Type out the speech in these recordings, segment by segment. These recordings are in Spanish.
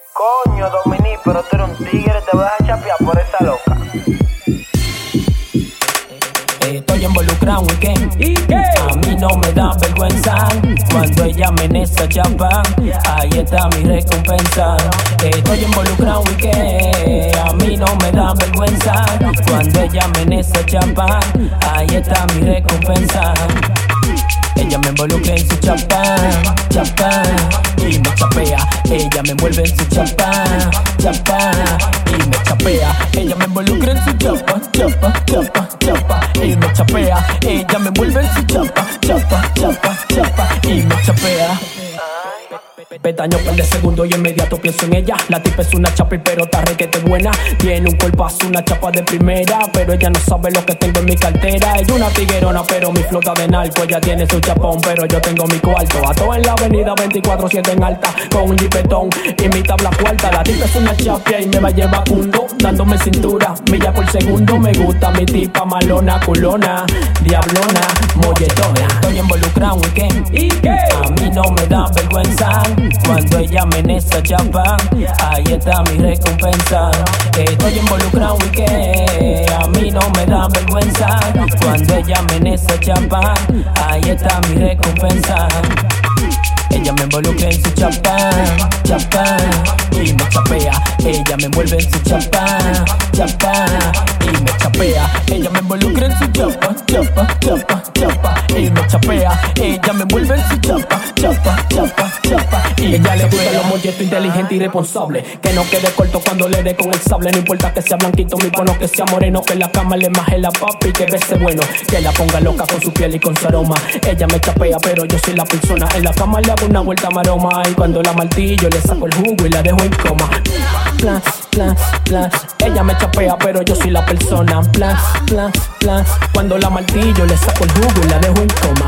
Coño, Dominic, pero tú eres un tigre, te vas a chapear por esa loca. Estoy involucrado ¿y qué? A mí no me da vergüenza cuando ella me nesta chapa. Ahí está mi recompensa. Estoy involucrado ¿y qué? A mí no me da vergüenza cuando ella me nesta chapa. Ahí está mi recompensa. Ella me involucra en su chapa, chapa, y me chapea. Ella me envuelve en su chapa, chapa, y me chapea. Ella me involucra en su chapa, chapa, chapa, chapa, y me chapea. Ella me envuelve en su chapa, chapa, chapa, chapa, y me chapea. Pestaño par de segundo y inmediato pienso en ella. La tipa es una chapa y pero está requete buena. Tiene un cuerpazo, una chapa de primera, pero ella no sabe lo que tengo en mi cartera. Ella una tiguerona pero mi flota de narco. Ella tiene su chapón pero yo tengo mi cuarto. Ato en la avenida 24/7 en alta con un jipetón y mi tabla cuarta. La tipa es una chapia y me va a llevar cundo, dándome cintura, milla por segundo. Me gusta mi tipa malona, culona, diablona, molletona. Estoy involucrado ¿y qué? A mí no me da vergüenza cuando ella me nesta chapa. Ahí está mi recompensa. Estoy involucrado ¿y qué? A mí no me da vergüenza cuando ella me nesta chapa. Ahí está mi recompensa. Ella me involucra en su chapa, chapa, y me chapea. Ella me envuelve en su chapa, chapa, y me chapea. Ella me involucra en su chapa, chapa, chapa, chapa, y me chapea. Ella me envuelve en su chapa, chapa, chapa, chapa, y ella le gusta los molletos inteligente y responsable. Que no quede corto cuando le dé con el sable. No importa que sea blanquito, mi bueno que sea moreno. Que la cama le maje la papi, que bese bueno. Que la ponga loca con su piel y con su aroma. Ella me chapea pero yo soy la persona. En la cama le hago una vuelta maroma y cuando la martillo le saco el jugo y la dejo en coma. Plan, plan, plan. Ella me chapea pero yo soy la persona. Plan, plan, plan. Cuando la martillo le saco el jugo y la dejo en coma.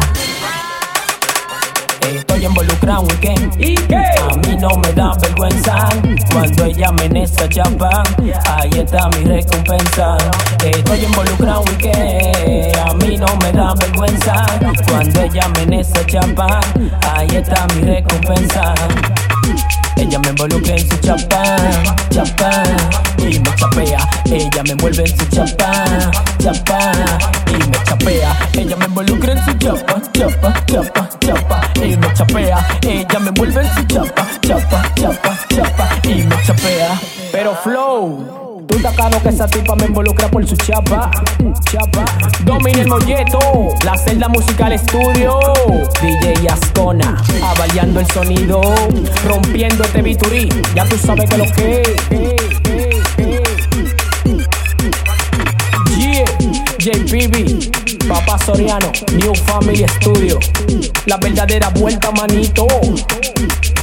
Estoy involucrado ¿y qué? A mí no me da vergüenza cuando ella me nesta chapa. Ahí está mi recompensa. Estoy involucrado ¿y qué? A mí no me da vergüenza cuando ella me nesta chapa. Ahí está mi recompensa. Ella me involucra en su chapa, chapa, y me chapea. Ella me envuelve en su chapa, chapa, y me chapea. Ella me involucra en su chapa, chapa, chapa, chapa, y me chapea. Ella me envuelve en su chapa, chapa, chapa, chapa, y me chapea. Pero flow, tú estás claro que esa tipa me involucra por su chapa, chapa. Domina el molleto, la celda musical estudio. DJ Ascona, avaliando el sonido, rompiendo este biturí. Ya tú sabes que lo que yeah, JPB, Papá Soriano, New Family Studio. La verdadera vuelta, manito.